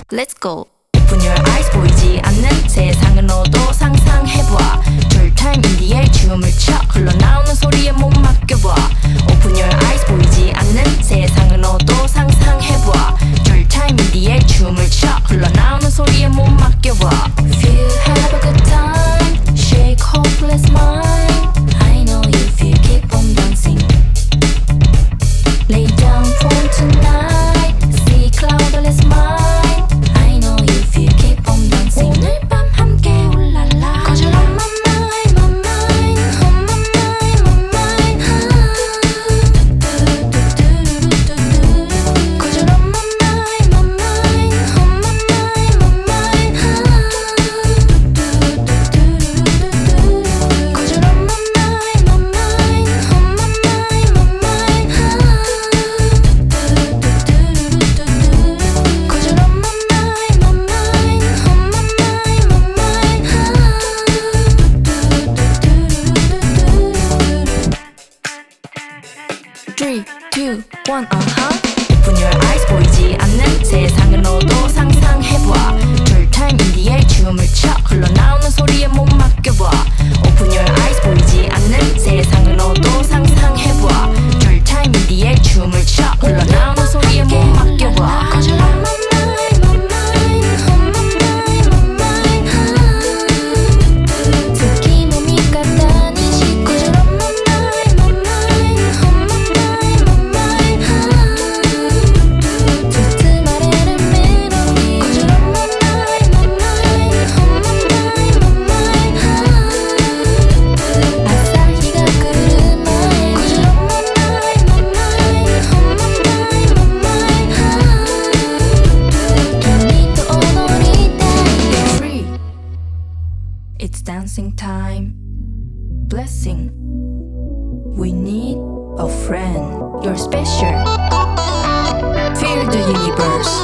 Let's go. Open your eyes. 보이지 않는 세상으로도 상상해봐. 줄타임 인디에 춤을 춰 흘러나오는 소리에 몸 맡겨봐. Open your eyes. 보이지 않는 세상으로도 상상해봐. 줄타임 인디에 춤을 춰 흘러나오는 소리에 몸 맡겨봐. Feel have a good time. Shake hopeless mind. I know you feel keep on dancing. Lay down for tonight. See cloudless mind. I know you feel keep on dancing. 오늘 밤 함께 울랄라. Cause you're on my mind, my mind, on my mind, my mind. Cause you're on my mind, my mind, on my mind, my mind. Cause you're on my mind, my mind, on my mind, my mind. Cause you're on my mind, my mind, on my mind, my mind. 3, 2, 1, Open your eyes. 보이지 않는 세상으로도 상상해봐. 줄타임 인디에 춤을 춰 흘러나오는 소리에 몸 맡겨봐. Open your eyes. 보이지 않는 세상으로도 상상해봐. 줄타임 인디에 춤을 춰 흘러나오는 소리에 몸 맡겨봐. Cause you're on my mind, my mind, on my mind, my mind. 특히 몸이 가다니시. Cause you're on my mind, my mind, on my mind, my mind. 듣지 말에는 melody. Cause you're on my mind, my mind, on my mind, my mind. 아싸히가 그르마에니. Cause you're on my mind, my mind, on my mind, my mind.君と踊りたい。You're free. It's dancing time. Blessing. We need a friend. You're special. Feel the universe.